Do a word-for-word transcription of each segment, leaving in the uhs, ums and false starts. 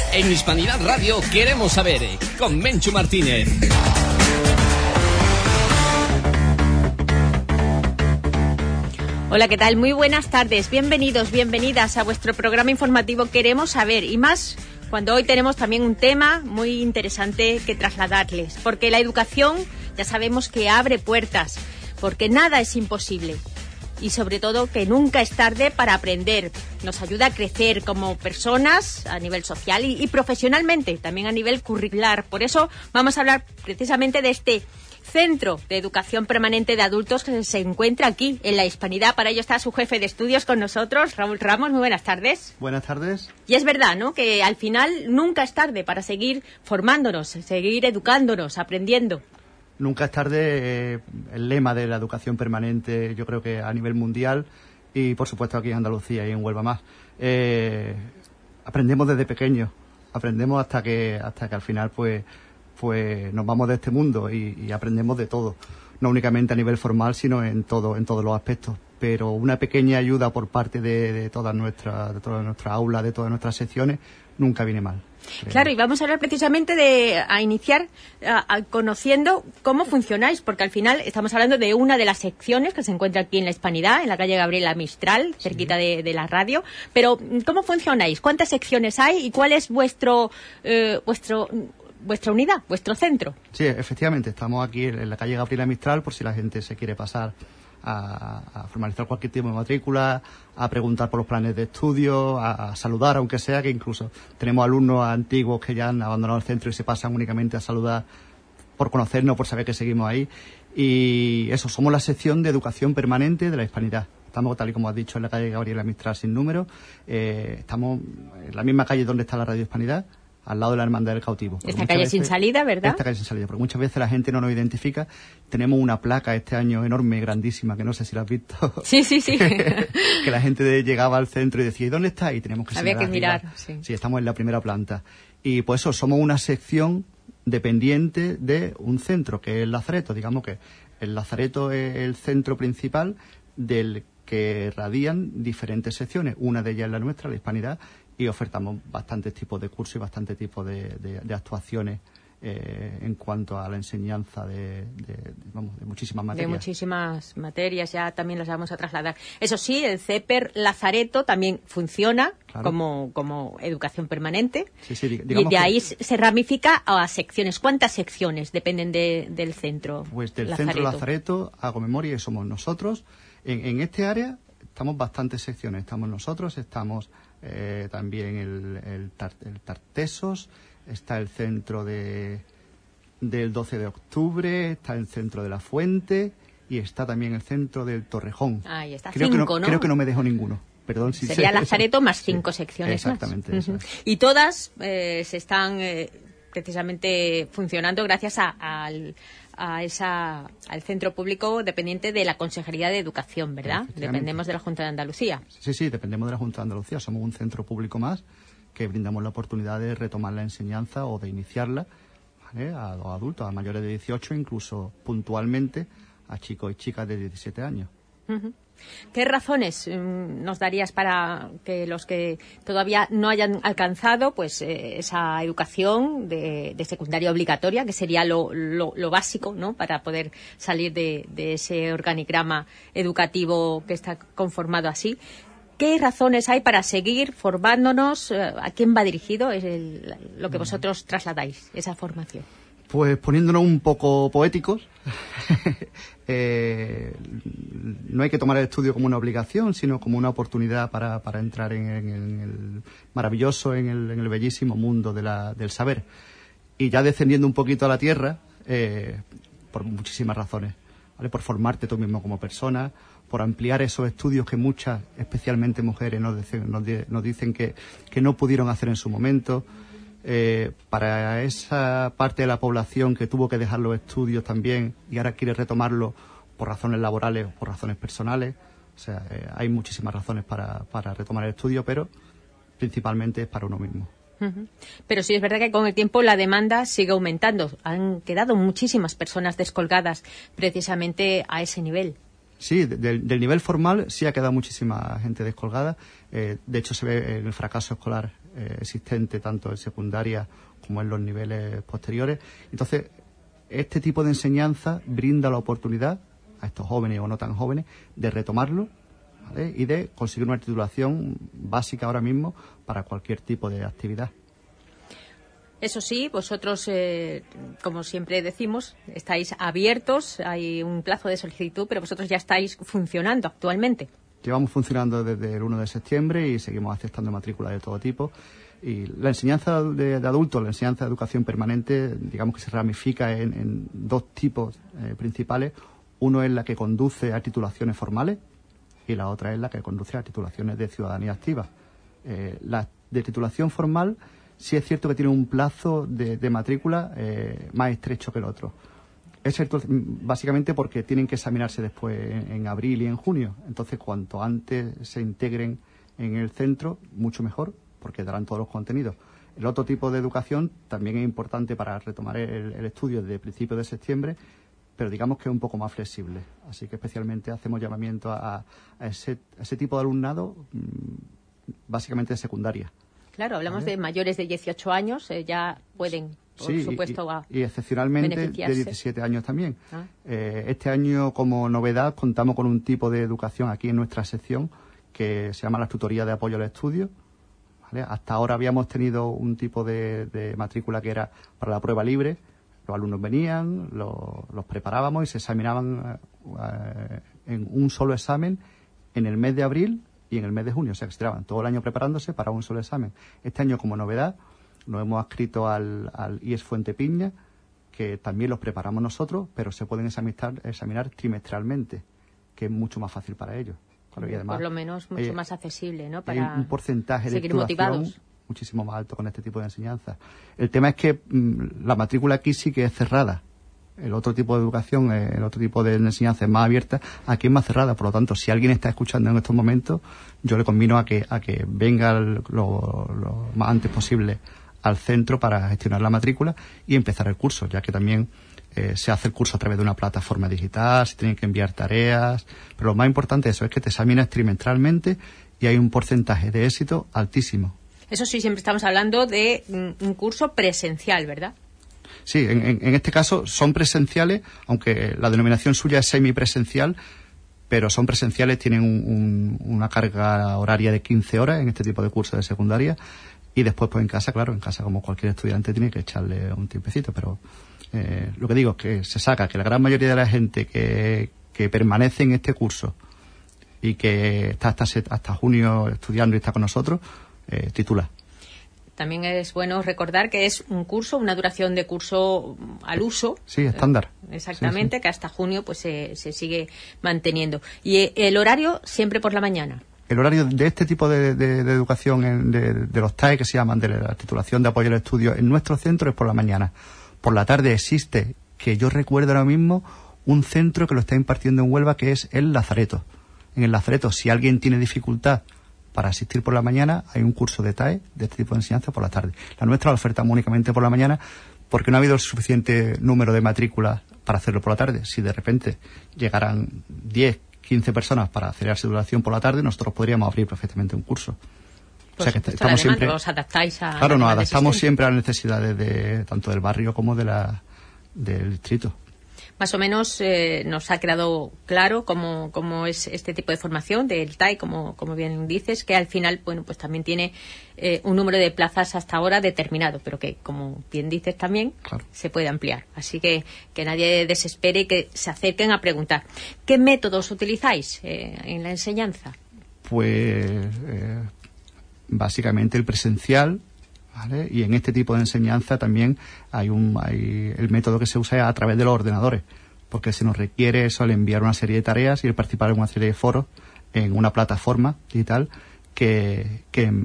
En Hispanidad Radio queremos saber, con Menchu Martínez. Hola, ¿qué tal? Muy buenas tardes. Bienvenidos, bienvenidas a vuestro programa informativo Queremos Saber. Y más cuando hoy tenemos también un tema muy interesante que trasladarles. Porque la educación ya sabemos que abre puertas, porque nada es imposible. Y sobre todo que nunca es tarde para aprender. Nos ayuda a crecer como personas a nivel social y, y profesionalmente, también a nivel curricular. Por eso vamos a hablar precisamente de este Centro de Educación Permanente de Adultos que se encuentra aquí, en la Hispanidad. Para ello está su jefe de estudios con nosotros, Raúl Ramos. Muy buenas tardes. Buenas tardes. Y es verdad, ¿no?, que al final nunca es tarde para seguir formándonos, seguir educándonos, aprendiendo. Nunca es tarde, eh, el lema de la educación permanente, yo creo que a nivel mundial y, por supuesto, aquí en Andalucía y en Huelva más. Eh, aprendemos desde pequeños, aprendemos hasta que hasta que al final, pues, pues nos vamos de este mundo y, y aprendemos de todo, no únicamente a nivel formal, sino en todo, en todos los aspectos. Pero una pequeña ayuda por parte de, de todas nuestras, de todas nuestras aulas, de todas nuestras secciones, nunca viene mal. Creo. Claro, y vamos a hablar precisamente de a iniciar a, a, conociendo cómo funcionáis, porque al final estamos hablando de una de las secciones que se encuentra aquí en la Hispanidad, en la calle Gabriela Mistral, cerquita sí. de, de la radio. Pero ¿cómo funcionáis? ¿Cuántas secciones hay y cuál es vuestro eh, vuestro vuestra unidad, vuestro centro? Sí, efectivamente, estamos aquí en la calle Gabriela Mistral por si la gente se quiere pasar a, a formalizar cualquier tipo de matrícula, a preguntar por los planes de estudio, a, a saludar, aunque sea, que incluso tenemos alumnos antiguos que ya han abandonado el centro y se pasan únicamente a saludar por conocernos, por saber que seguimos ahí. Y eso, somos la sección de educación permanente de la Hispanidad. Estamos, tal y como has dicho, en la calle Gabriela Mistral sin número. Eh, estamos en la misma calle donde está la Radio Hispanidad, al lado de la Hermandad del Cautivo. Esta calle veces, sin salida, ¿verdad? Esta calle sin salida, porque muchas veces la gente no nos identifica. Tenemos una placa este año enorme, grandísima, que no sé si la has visto. Sí, sí, sí. Que la gente llegaba al centro y decía, ¿y dónde está? Y tenemos que Había que mirar, sí. sí. Sí, estamos en la primera planta. Y pues eso, somos una sección dependiente de un centro, que es el Lazareto. Digamos que el Lazareto es el centro principal del que radian diferentes secciones. Una de ellas es la nuestra, la Hispanidad, y ofertamos bastantes tipos de cursos y bastantes tipos de, de, de actuaciones eh, en cuanto a la enseñanza de, de, de, vamos, de muchísimas materias. De muchísimas materias, ya también las vamos a trasladar. Eso sí, el CEPER Lazareto también funciona claro. como, como educación permanente. Sí, sí, y de que... ahí se ramifica a secciones. ¿Cuántas secciones dependen de, del centro Pues del Lazareto? centro Lazareto, hago memoria, y somos nosotros. En, en este área estamos bastantes secciones. Estamos nosotros, estamos... Eh, también el, el, tar, el Tartesos, está el centro de del doce de octubre, está el centro de la Fuente y está también el centro del Torrejón. Ahí está, creo cinco, que no, ¿no? Creo que no me dejo ninguno. Perdón si sería sé, Lazareto eso. más cinco sí, secciones exactamente, más. Exactamente. Uh-huh. Y todas eh, se están eh, precisamente funcionando gracias a, a, a esa, al centro público dependiente de la Consejería de Educación, ¿verdad? Dependemos de la Junta de Andalucía. Sí, sí, dependemos de la Junta de Andalucía. Somos un centro público más que brindamos la oportunidad de retomar la enseñanza o de iniciarla, ¿vale?, a los adultos, a mayores de dieciocho, incluso puntualmente a chicos y chicas de diecisiete años. Uh-huh. ¿Qué razones um, nos darías para que los que todavía no hayan alcanzado pues eh, esa educación de, de secundaria obligatoria, que sería lo, lo, lo básico, ¿no?, para poder salir de, de ese organigrama educativo que está conformado así? ¿Qué razones hay para seguir formándonos? ¿A quién va dirigido es el, lo que vosotros trasladáis, esa formación? Pues poniéndonos un poco poéticos, eh, no hay que tomar el estudio como una obligación, sino como una oportunidad para, para entrar en, en, en el maravilloso, en el, en el bellísimo mundo de la, del saber. Y ya descendiendo un poquito a la tierra, eh, por muchísimas razones, ¿vale? Por formarte tú mismo como persona, por ampliar esos estudios que muchas, especialmente mujeres, nos dicen, nos, nos dicen que, que no pudieron hacer en su momento. Eh, para esa parte de la población que tuvo que dejar los estudios también y ahora quiere retomarlo por razones laborales o por razones personales. O sea, eh, hay muchísimas razones para, para retomar el estudio, pero principalmente es para uno mismo. Uh-huh. Pero sí es verdad que con el tiempo la demanda sigue aumentando. Han quedado muchísimas personas descolgadas precisamente a ese nivel. Sí, del, del nivel formal sí ha quedado muchísima gente descolgada. Eh, de hecho, se ve en el fracaso escolar eh, existente tanto en secundaria como en los niveles posteriores. Entonces, este tipo de enseñanza brinda la oportunidad a estos jóvenes o no tan jóvenes de retomarlo, ¿vale? Y de conseguir una titulación básica ahora mismo para cualquier tipo de actividad. Eso sí, vosotros, eh, como siempre decimos, estáis abiertos, hay un plazo de solicitud, pero vosotros ya estáis funcionando actualmente. Llevamos funcionando desde el primero de septiembre y seguimos aceptando matrículas de todo tipo. Y la enseñanza de, de adultos, la enseñanza de educación permanente, digamos que se ramifica en, en dos tipos eh, principales. Uno es la que conduce a titulaciones formales y la otra es la que conduce a titulaciones de ciudadanía activa. Eh, la de titulación formal sí es cierto que tiene un plazo de, de matrícula eh, más estrecho que el otro. Es cierto, básicamente porque tienen que examinarse después en, en abril y en junio. Entonces, cuanto antes se integren en el centro, mucho mejor, porque darán todos los contenidos. El otro tipo de educación también es importante para retomar el, el estudio desde principios de septiembre, pero digamos que es un poco más flexible. Así que especialmente hacemos llamamiento a, a, ese, a ese tipo de alumnado, básicamente de secundaria. Claro, hablamos ¿Vale? de mayores de dieciocho años, eh, ya pueden, por sí, supuesto, y, a y excepcionalmente de diecisiete años también. Ah. Eh, este año, como novedad, contamos con un tipo de educación aquí en nuestra sección que se llama las tutorías de apoyo al estudio. ¿Vale? Hasta ahora habíamos tenido un tipo de, de matrícula que era para la prueba libre. Los alumnos venían, lo, los preparábamos y se examinaban eh, en un solo examen en el mes de abril y en el mes de junio. O sea, que se tiraban todo el año preparándose para un solo examen. Este año, como novedad, nos hemos adscrito al, al I E S Fuentepiña, que también los preparamos nosotros, pero se pueden examinar, examinar trimestralmente, que es mucho más fácil para ellos. Claro, y además, por lo menos mucho eh, más accesible, ¿no? Para hay un porcentaje seguir de titulación motivados. Muchísimo más alto con este tipo de enseñanza. El tema es que mmm, la matrícula aquí sí que es cerrada. El otro tipo de educación, eh, el otro tipo de enseñanza es más abierta, aquí es más cerrada. Por lo tanto, si alguien está escuchando en estos momentos, yo le convino a que a que venga el, lo, lo más antes posible al centro para gestionar la matrícula y empezar el curso, ya que también eh, se hace el curso a través de una plataforma digital, se tienen que enviar tareas, pero lo más importante de eso es que te examinas trimestralmente y hay un porcentaje de éxito altísimo. Eso sí, siempre estamos hablando de un curso presencial, ¿verdad? Sí, en, en, en este caso son presenciales, aunque la denominación suya es semipresencial, pero son presenciales, tienen un, un, una carga horaria de quince horas en este tipo de cursos de secundaria y después pues en casa, claro, en casa como cualquier estudiante tiene que echarle un tiempecito, pero eh, lo que digo es que se saca que la gran mayoría de la gente que, que permanece en este curso y que está hasta, hasta junio estudiando y está con nosotros, eh, titula. También es bueno recordar que es un curso, una duración de curso al uso. Sí, estándar. Eh, exactamente, sí, sí. Que hasta junio pues se, se sigue manteniendo. Y el horario siempre por la mañana. El horario de este tipo de, de, de educación, en, de, de los T A E que se llaman, de la titulación de apoyo al estudio, en nuestro centro es por la mañana. Por la tarde existe, que yo recuerdo ahora mismo, un centro que lo está impartiendo en Huelva, que es el Lazareto. En el Lazareto, si alguien tiene dificultad para asistir por la mañana, hay un curso de T A E de este tipo de enseñanza por la tarde. La nuestra la ofertamos únicamente por la mañana porque no ha habido el suficiente número de matrículas para hacerlo por la tarde. Si de repente llegaran diez, quince personas para hacer la titulación por la tarde, nosotros podríamos abrir perfectamente un curso. Pues, o sea que pues estamos siempre, os adaptáis a claro, nos adaptamos siempre a las necesidades de tanto del barrio como de la del distrito. Más o menos eh, nos ha quedado claro cómo, cómo es este tipo de formación del T A E, como, como bien dices, que al final, bueno, pues también tiene eh, un número de plazas hasta ahora determinado, pero que, como bien dices también, claro, se puede ampliar. Así que que nadie desespere y que se acerquen a preguntar. ¿Qué métodos utilizáis eh, en la enseñanza? Pues eh, básicamente el presencial, ¿vale? Y en este tipo de enseñanza también hay un hay el método que se usa a través de los ordenadores, porque se nos requiere eso al enviar una serie de tareas y el participar en una serie de foros en una plataforma digital que, que eh,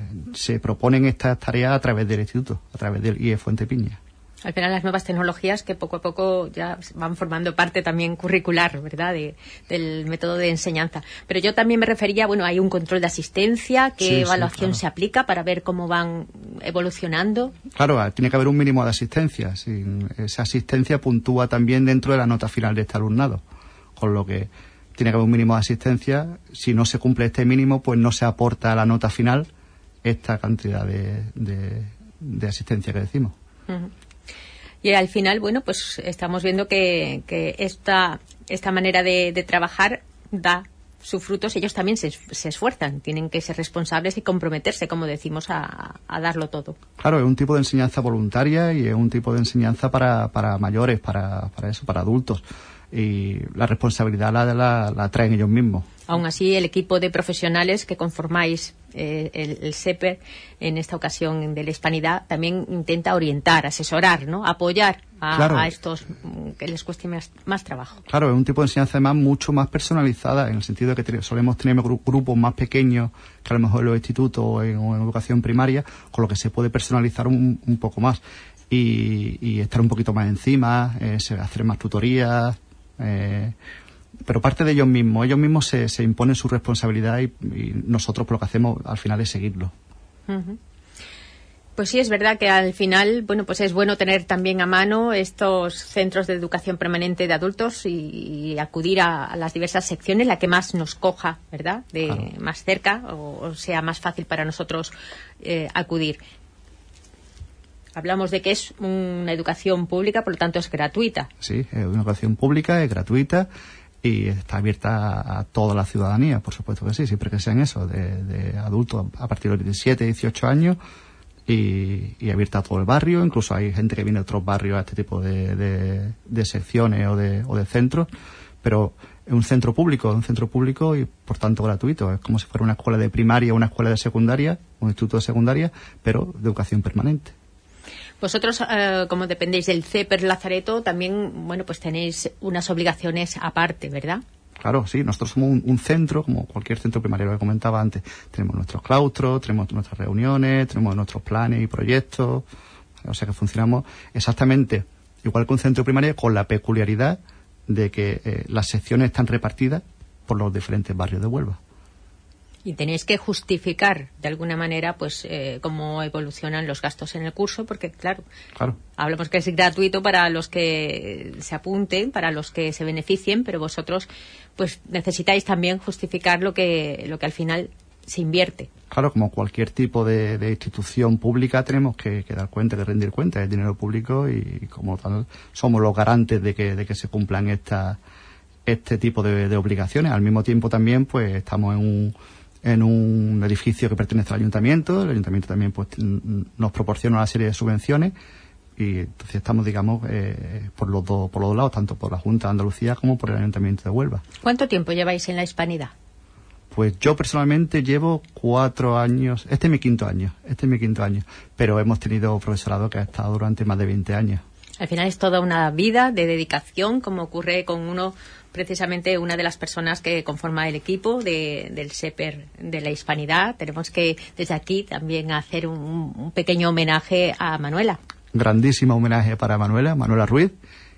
se proponen estas tareas a través del instituto, a través del I E Fuentepiña. Al final las nuevas tecnologías que poco a poco ya van formando parte también curricular, ¿verdad?, de, del método de enseñanza. Pero yo también me refería, bueno, hay un control de asistencia, ¿qué sí, evaluación sí, claro. se aplica para ver cómo van evolucionando? Claro, tiene que haber un mínimo de asistencia. Sí, esa asistencia puntúa también dentro de la nota final de este alumnado, con lo que tiene que haber un mínimo de asistencia. Si no se cumple este mínimo, pues no se aporta a la nota final esta cantidad de, de, de asistencia que decimos. Uh-huh. Y al final, bueno, pues estamos viendo que, que esta, esta manera de, de trabajar da sus frutos. Ellos también se, se esfuerzan, tienen que ser responsables y comprometerse, como decimos, a, a darlo todo. Claro, es un tipo de enseñanza voluntaria y es un tipo de enseñanza para, para mayores, para, para eso, para adultos. Y la responsabilidad la, la, la traen ellos mismos. Aún así, el equipo de profesionales que conformáis eh, el, el SEPER en esta ocasión de la Hispanidad también intenta orientar, asesorar, ¿no? Apoyar a, claro. a estos que les cueste más, más trabajo. Claro, es un tipo de enseñanza además mucho más personalizada, en el sentido de que solemos tener gru- grupos más pequeños que a lo mejor en los institutos o en, o en educación primaria, con lo que se puede personalizar un, un poco más y, y estar un poquito más encima, eh, hacer más tutorías. Eh, pero parte de ellos mismos, ellos mismos se, se imponen su responsabilidad y, y nosotros lo que hacemos al final es seguirlo. Uh-huh. Pues sí, es verdad que al final, bueno, pues es bueno tener también a mano estos centros de educación permanente de adultos y, y acudir a, a las diversas secciones, la que más nos coja, ¿verdad? De claro. Más cerca o, o sea más fácil para nosotros eh, acudir. Hablamos de que es una educación pública, por lo tanto es gratuita. Sí, es una educación pública, es gratuita y está abierta a, a toda la ciudadanía, por supuesto que sí, siempre que sean eso, de, de adultos a partir de los diecisiete, dieciocho años y, y abierta a todo el barrio. Incluso hay gente que viene de otros barrios a este tipo de, de, de secciones o de, o de centros, pero es un centro público, un centro público y por tanto gratuito. Es como si fuera una escuela de primaria, una escuela de secundaria, un instituto de secundaria, pero de educación permanente. Vosotros, eh, como dependéis del CEPER Lazareto, también, bueno, pues tenéis unas obligaciones aparte, ¿verdad? Claro, sí. Nosotros somos un, un centro, como cualquier centro primario que comentaba antes. Tenemos nuestros claustros, tenemos nuestras reuniones, tenemos nuestros planes y proyectos. O sea que funcionamos exactamente igual que un centro primario, con la peculiaridad de que eh, las secciones están repartidas por los diferentes barrios de Huelva. Y tenéis que justificar de alguna manera pues eh, cómo evolucionan los gastos en el curso, porque claro, claro, hablamos que es gratuito para los que se apunten, para los que se beneficien, pero vosotros pues necesitáis también justificar lo que lo que al final se invierte. Claro, como cualquier tipo de, de institución pública tenemos que, que dar cuenta, que rendir cuenta, es dinero público y como tal somos los garantes de que, de que se cumplan esta, este tipo de, de obligaciones. Al mismo tiempo también pues estamos en un en un edificio que pertenece al ayuntamiento. El ayuntamiento también pues nos proporciona una serie de subvenciones y entonces estamos, digamos, eh, por los dos por los dos lados, tanto por la Junta de Andalucía como por el Ayuntamiento de Huelva. ¿Cuánto tiempo lleváis en la Hispanidad? Pues yo personalmente llevo cuatro años, este es mi quinto año, este es mi quinto año, pero hemos tenido profesorado que ha estado durante más de veinte años. Al final es toda una vida de dedicación, como ocurre con uno, precisamente una de las personas que conforma el equipo de, del SEPER de la Hispanidad. Tenemos que desde aquí también hacer un, un pequeño homenaje a Manuela. Grandísimo homenaje para Manuela, Manuela Ruiz,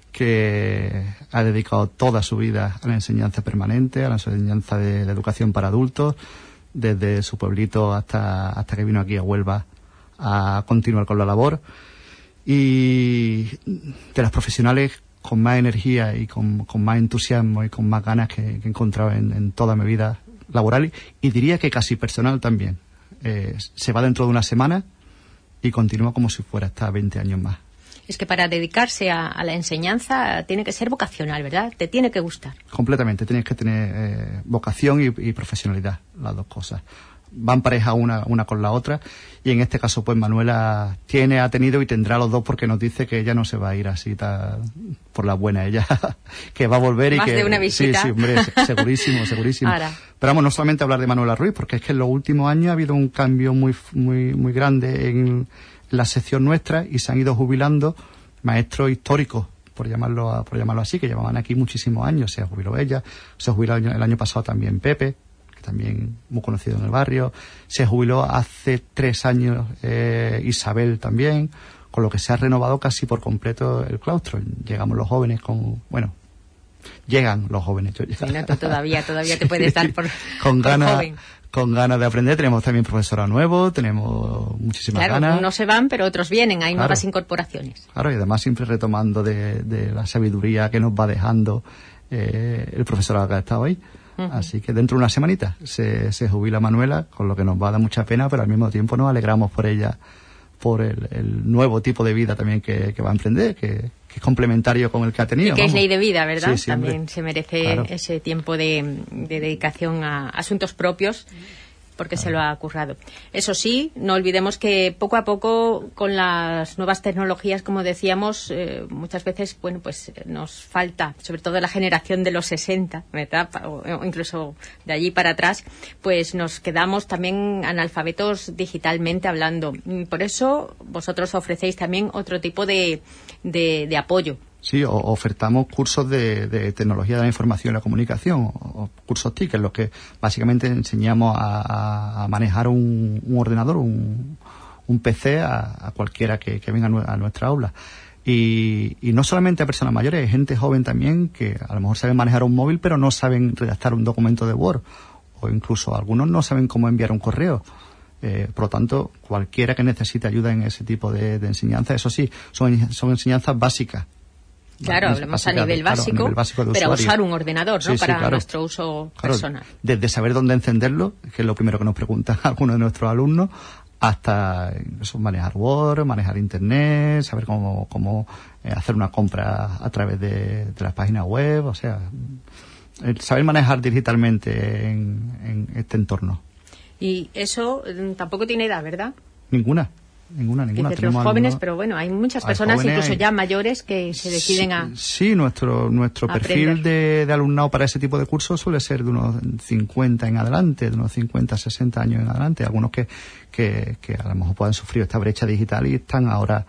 que ha dedicado toda su vida a la enseñanza permanente, a la enseñanza de la educación para adultos, desde su pueblito hasta, hasta que vino aquí a Huelva a continuar con la labor. Y de las profesionales con más energía y con, con más entusiasmo y con más ganas que, que he encontrado en, en toda mi vida laboral y, y diría que casi personal también. Eh, se va dentro de una semana y continúa como si fuera hasta veinte años más. Es que para dedicarse a, a la enseñanza tiene que ser vocacional, ¿verdad? Te tiene que gustar. Completamente, tienes que tener eh, vocación y, y profesionalidad, las dos cosas. Van pareja una, una con la otra y en este caso pues Manuela tiene, ha tenido y tendrá los dos porque nos dice que ella no se va a ir así ta, por la buena, ella que va a volver Más y que... de una visita. Sí, sí, hombre, segurísimo, segurísimo. Ahora. Pero vamos, no solamente hablar de Manuela Ruiz, porque es que en los últimos años ha habido un cambio muy, muy, muy grande en la sección nuestra y se han ido jubilando maestros históricos, por llamarlo, por llamarlo así, que llevaban aquí muchísimos años. Se jubiló ella, se jubiló el año, el año pasado también Pepe, que también muy conocido en el barrio. Se jubiló hace tres años eh, Isabel también, con lo que se ha renovado casi por completo el claustro. Llegamos los jóvenes con, bueno, llegan los jóvenes. Yo ya. Sí, no, tú todavía, todavía te puedes dar por, con por ganas, joven. Con ganas de aprender. Tenemos también profesora nuevo, tenemos muchísimas claro, ganas. unos se van, pero otros vienen, hay Claro. nuevas incorporaciones. Claro, y además siempre retomando de, de la sabiduría que nos va dejando eh, el profesorado que ha estado ahí. Uh-huh. Así que dentro de una semanita se, se jubila Manuela, con lo que nos va a dar mucha pena, pero al mismo tiempo nos alegramos por ella, por el, el nuevo tipo de vida también que, que va a emprender, que, que es complementario con el que ha tenido. Y que vamos. es ley de vida, ¿verdad? Sí, sí, también hombre. se merece Claro. ese tiempo de, de dedicación a asuntos propios, porque se lo ha currado. Eso sí, no olvidemos que poco a poco, con las nuevas tecnologías, como decíamos, eh, muchas veces, bueno, pues nos falta, sobre todo la generación de los sesenta, ¿verdad? O, o incluso de allí para atrás, pues nos quedamos también analfabetos digitalmente hablando. Por eso vosotros ofrecéis también otro tipo de, de, de apoyo. Sí, o, ofertamos cursos de, de tecnología de la información y la comunicación, o, o cursos T I C, en los que básicamente enseñamos a, a manejar un, un ordenador, un, un P C a, a cualquiera que, que venga a, nu- a nuestra aula. Y, y no solamente a personas mayores, hay gente joven también que a lo mejor saben manejar un móvil pero no saben redactar un documento de Word, o incluso algunos no saben cómo enviar un correo. Eh, por lo tanto, cualquiera que necesite ayuda en ese tipo de, de enseñanza, eso sí, son, son enseñanzas básicas. Claro, Vale, hablamos básica a nivel de- claro, básico, a nivel básico de pero usuario. usar un ordenador, ¿no? Sí, sí, Para claro. nuestro uso Claro, personal. desde saber dónde encenderlo, que es lo primero que nos preguntan algunos de nuestros alumnos, hasta eso, manejar Word, manejar Internet, saber cómo, cómo eh, hacer una compra a través de, de las páginas web, o sea, el saber manejar digitalmente en, en este entorno. Y eso mm, tampoco tiene edad, ¿verdad? Ninguna. Ninguna, ninguna. Dices los Tenemos jóvenes, algunos- pero bueno, hay muchas hay personas, jóvenes, incluso hay- ya mayores, que se deciden a... Sí, sí, nuestro nuestro perfil aprender. de, de alumnado para ese tipo de cursos suele ser de unos cincuenta en adelante, de unos cincuenta, sesenta años en adelante. Algunos que, que, que a lo mejor puedan sufrir esta brecha digital y están ahora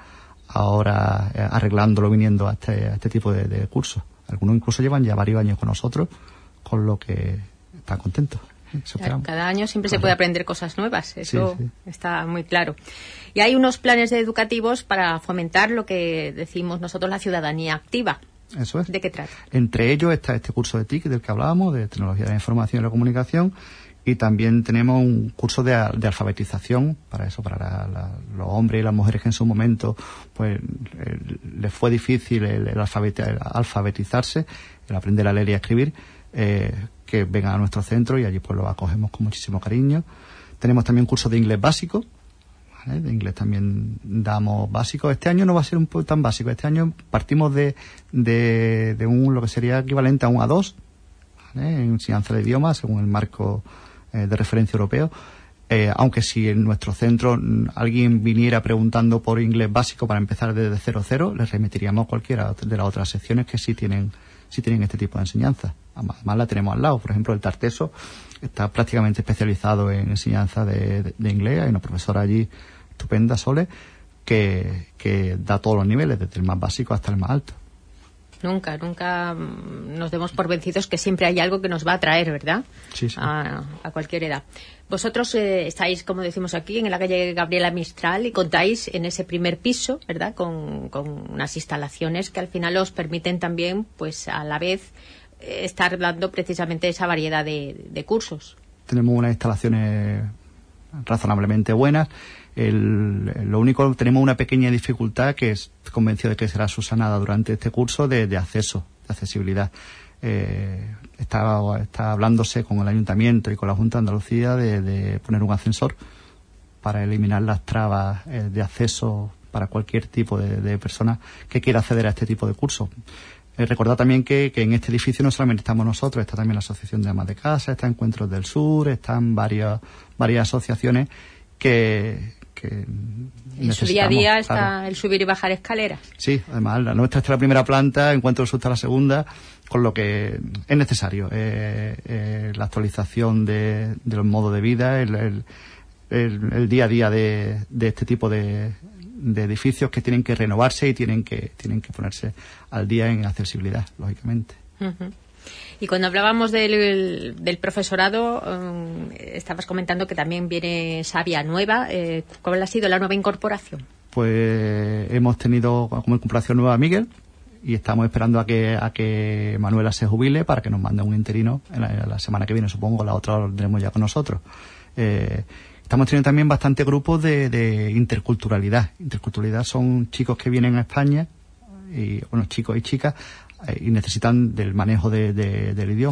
ahora eh, arreglándolo, viniendo a este, a este tipo de, de cursos. Algunos incluso llevan ya varios años con nosotros, con lo que están contentos. Eso Claro, esperamos. cada año siempre se Claro. puede aprender cosas nuevas, eso Sí, sí. está muy claro. Y hay unos planes educativos para fomentar lo que decimos nosotros, la ciudadanía activa. Eso es. ¿De qué trata? Entre ellos está este curso de T I C del que hablábamos, de Tecnología de la Información y la Comunicación, y también tenemos un curso de, al- de alfabetización para eso, para la- la- los hombres y las mujeres que en su momento pues eh, les fue difícil el, el alfabeti- el alfabetizarse, el aprender a leer y a escribir, eh, que vengan a nuestro centro y allí pues los acogemos con muchísimo cariño. Tenemos también un curso de inglés básico, ¿vale? De inglés también damos básico. Este año no va a ser un poco tan básico. Este año partimos de, de, de un, lo que sería equivalente a un A dos, ¿vale? En enseñanza de idiomas, según el marco eh, de referencia europeo. Eh, aunque si en nuestro centro mm, alguien viniera preguntando por inglés básico para empezar desde cero cero, les remitiríamos cualquiera de las otras secciones que sí tienen, sí tienen este tipo de enseñanza. Además la tenemos al lado. Por ejemplo, el Tarteso está prácticamente especializado en enseñanza de, de, de inglés. Hay una profesora allí estupenda, Sole, que, que da todos los niveles, desde el más básico hasta el más alto. Nunca, nunca mm, nos demos por vencidos que siempre hay algo que nos va a atraer, ¿verdad? Sí, sí. A, a cualquier edad. Vosotros eh, estáis, como decimos aquí, en la calle Gabriela Mistral y contáis en ese primer piso, ¿verdad? Con, con unas instalaciones que al final os permiten también, pues a la vez, eh, estar dando precisamente esa variedad de, de cursos. Tenemos unas instalaciones razonablemente buenas. El, lo único, tenemos una pequeña dificultad que es convencido de que será subsanada durante este curso de, de acceso, de accesibilidad. Eh, está, está hablándose con el Ayuntamiento y con la Junta de Andalucía de, de poner un ascensor para eliminar las trabas eh, de acceso para cualquier tipo de, de persona que quiera acceder a este tipo de cursos. Eh, recordad también que, que en este edificio no solamente estamos nosotros, está también la Asociación de Amas de Casa, está Encuentros del Sur, están varias, varias asociaciones que, que En su día a día está claro. el subir y bajar escaleras. Sí, además la nuestra está en la primera planta, Encuentros del Sur está en la segunda, con lo que es necesario eh, eh, la actualización de, de los modos de vida, el, el, el, el día a día de, de este tipo de, de edificios que tienen que renovarse y tienen que tienen que ponerse al día en accesibilidad, lógicamente. Uh-huh. Y cuando hablábamos del, del profesorado, um, estabas comentando que también viene Sabia nueva. Eh, ¿Cuál ha sido la nueva incorporación? Pues hemos tenido como incorporación nueva a Miguel y estamos esperando a que a que Manuela se jubile para que nos mande un interino en la, la semana que viene, supongo. La otra lo tendremos ya con nosotros. Eh, estamos teniendo también bastante grupos de, de interculturalidad. Interculturalidad son chicos que vienen a España, y bueno, chicos y chicas, y necesitan del manejo de, de, del idioma.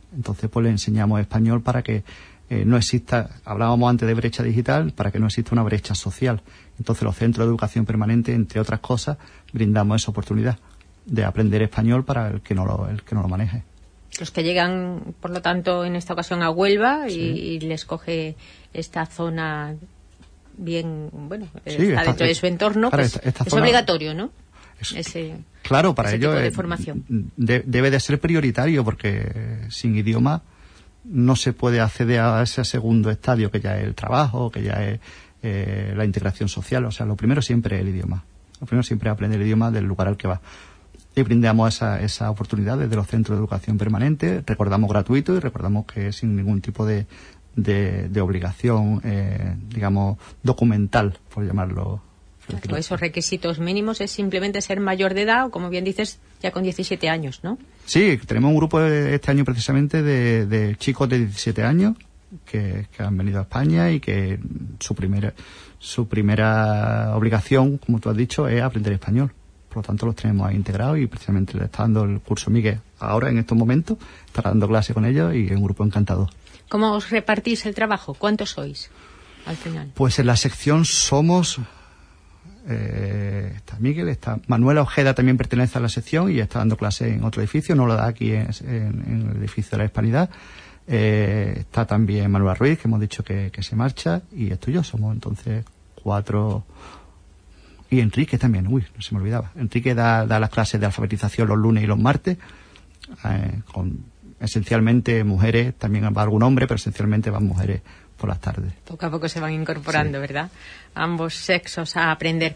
Entonces, pues le enseñamos español para que eh, no exista, hablábamos antes de brecha digital, para que no exista una brecha social. Entonces, los centros de educación permanente, entre otras cosas, brindamos esa oportunidad de aprender español para el que no lo, el que no lo maneje. Los que llegan, por lo tanto, en esta ocasión a Huelva y, sí. y les coge esta zona bien, bueno, sí, está esta, dentro de su entorno, claro, pues esta, esta es zona, obligatorio, ¿no? Es, ese, claro, para ese ello tipo de eh, formación. De, debe de ser prioritario porque sin idioma no se puede acceder a ese segundo estadio que ya es el trabajo, que ya es eh, la integración social. O sea, lo primero siempre es el idioma. Lo primero siempre es aprender el idioma del lugar al que va. Y brindamos esa, esa oportunidad desde los centros de educación permanente. Recordamos gratuito y recordamos que sin ningún tipo de, de, de obligación, eh, digamos, documental, por llamarlo. Claro, esos requisitos mínimos es simplemente ser mayor de edad o, como bien dices, ya con diecisiete años, ¿no? Sí, tenemos un grupo de, este año precisamente de, de chicos de diecisiete años que, que han venido a España y que su primera, su primera obligación, como tú has dicho, es aprender español. Por lo tanto, los tenemos ahí integrados y precisamente le está dando el curso Miguel ahora, en estos momentos, está dando clase con ellos y es un grupo encantador. ¿Cómo os repartís el trabajo? ¿Cuántos sois al final? Pues en la sección somos... Eh, está Miguel, está Manuela Ojeda, también pertenece a la sección y está dando clase en otro edificio, no lo da aquí en, en, en el edificio de la Hispanidad. Eh, está también Manuela Ruiz, que hemos dicho que, que se marcha, y esto y yo somos entonces cuatro. Y Enrique también, uy, no se me olvidaba. Enrique da, da las clases de alfabetización los lunes y los martes, eh, con esencialmente mujeres, también va algún hombre, pero esencialmente van mujeres por las tardes. Poco a poco se van incorporando, sí. ¿Verdad? Ambos sexos a aprender.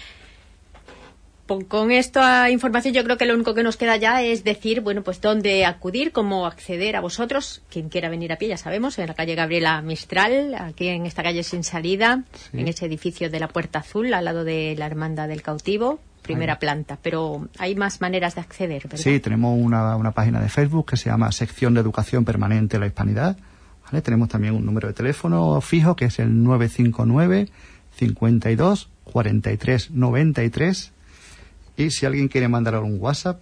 Con esta información yo creo que lo único que nos queda ya es decir, bueno, pues dónde acudir, cómo acceder a vosotros. Quien quiera venir a pie, ya sabemos, en la calle Gabriela Mistral, aquí en esta calle sin salida, sí. En ese edificio de la Puerta Azul, al lado de la Hermandad del Cautivo, primera Ahí. planta. Pero hay más maneras de acceder, ¿verdad? Sí, tenemos una, una página de Facebook que se llama Sección de Educación Permanente de la Hispanidad. ¿Vale? Tenemos también un número de teléfono fijo que es el nueve cinco nueve, cincuenta y dos, cuarenta y tres, noventa y tres. Y si alguien quiere mandar algún WhatsApp,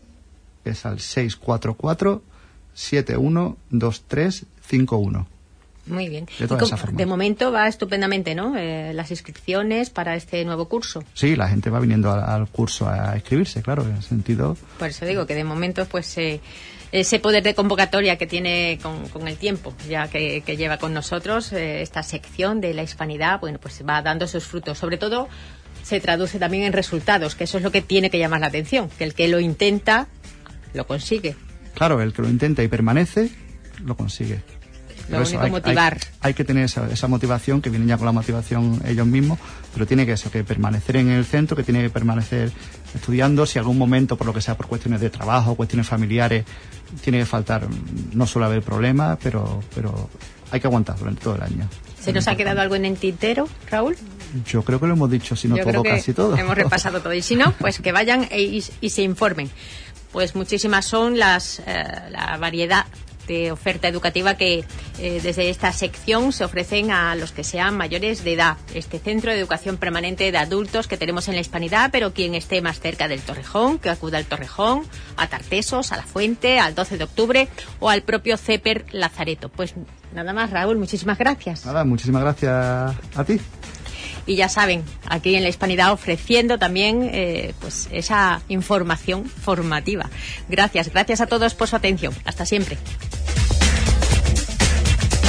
es al seis cuatro cuatro, siete uno dos tres cinco uno. Muy bien. De todas esas formas. De momento va estupendamente, ¿no? Eh, las inscripciones para este nuevo curso. Sí, la gente va viniendo al, al curso a inscribirse, claro, en el sentido... Por eso digo que de momento, pues... Eh, ese poder de convocatoria que tiene con, con el tiempo, ya que, que lleva con nosotros, eh, esta sección de la hispanidad, bueno, pues va dando sus frutos. Sobre todo, se traduce también en resultados, que eso es lo que tiene que llamar la atención, que el que lo intenta, lo consigue. Claro, el que lo intenta y permanece, lo consigue. Lo único hay, motivar. Hay, hay que tener esa, esa motivación, que vienen ya con la motivación ellos mismos, pero tiene que eso, que permanecer en el centro, que tiene que permanecer estudiando. Si algún momento, por lo que sea, por cuestiones de trabajo, cuestiones familiares, tiene que faltar, no suele haber problemas, pero, pero hay que aguantar durante todo el año. ¿Se nos ha quedado algo en el tintero, Raúl? Yo creo que lo hemos dicho, si no Yo todo, creo que casi todo. Hemos repasado todo. Y si no, pues que vayan e, y, y se informen. Pues muchísimas son las eh, la variedad de oferta educativa que eh, desde esta sección se ofrecen a los que sean mayores de edad. Este centro de educación permanente de adultos que tenemos en la Hispanidad, pero quien esté más cerca del Torrejón, que acuda al Torrejón, a Tartesos, a La Fuente, al doce de octubre o al propio CEPER Lazareto. Pues nada más, Raúl, muchísimas gracias. Nada, muchísimas gracias a ti. Y ya saben, aquí en la Hispanidad ofreciendo también eh, pues esa información formativa. Gracias, gracias a todos por su atención. Hasta siempre.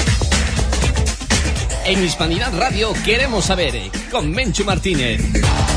En Hispanidad Radio queremos saber, con Menchu Martínez.